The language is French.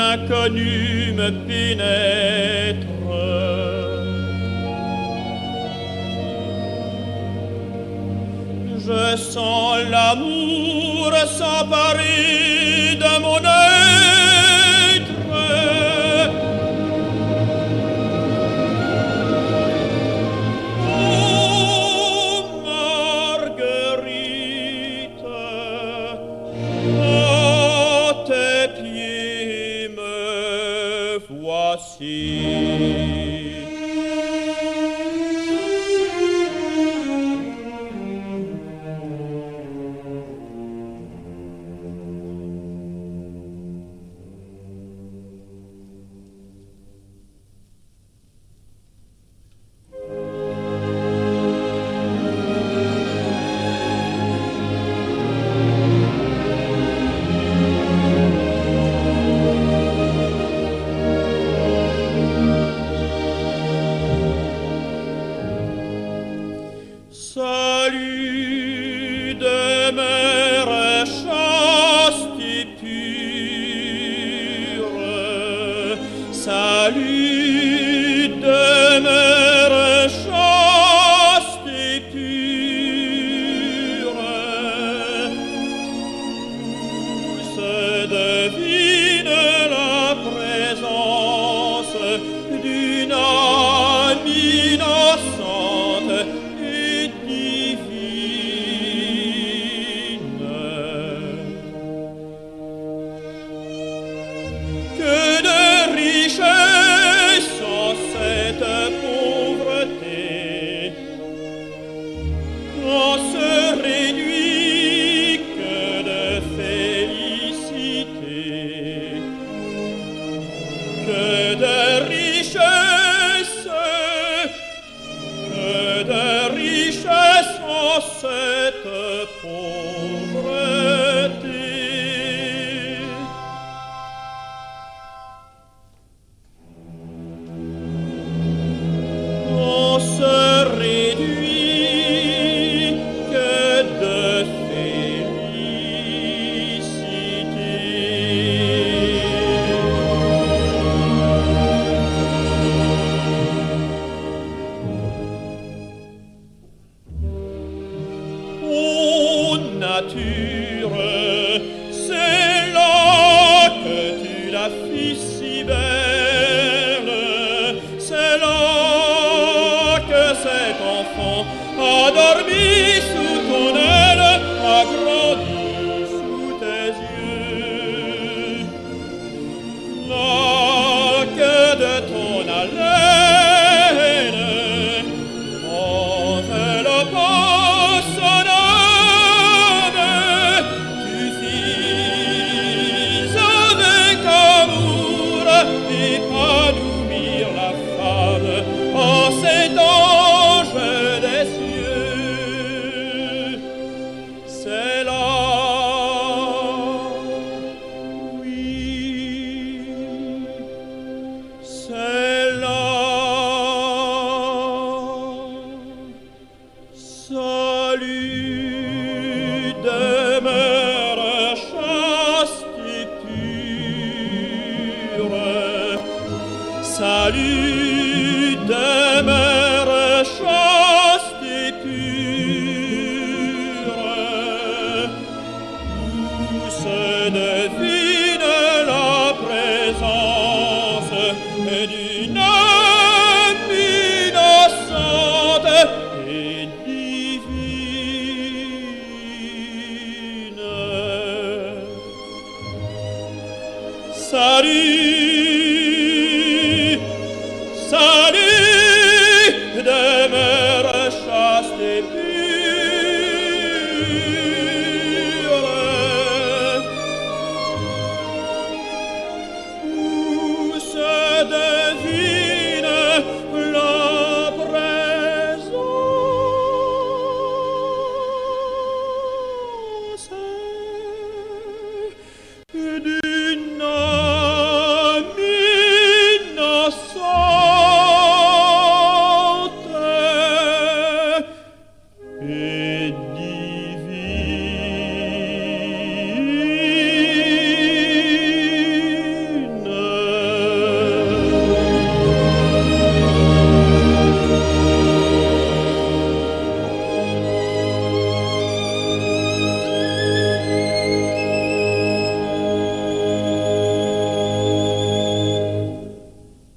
l'inconnu me pénètre. Je sens l'amour s'emparer de mon être. Oh, Marguerite, à tes pieds me voici. Salut demeure chaste et pure. Salut demeure chaste et pure. Où se devine la présence d'une âme innocente et divine. Que de richesse en cette pauvreté, en se réduit que de félicité. Que de richesse en cette pauvreté. On se réduit que de félicité. Oh nature, c'est là que tu l'as fit si belle, c'est là que cet enfant a dormi sous ton aile, a grandi sous tes yeux. Là que de ton haleine, enveloppant son âme, tu fis avec amour épanouir la femme en cet ange des cieux. C'est là, oui, c'est là. Salut demeure chaste et pure. Salut demeure chaste et pure. Où se devine la présence d'une âme innocente et divine. Salut, salut, demeure chaste et pure. Où se devine la présence du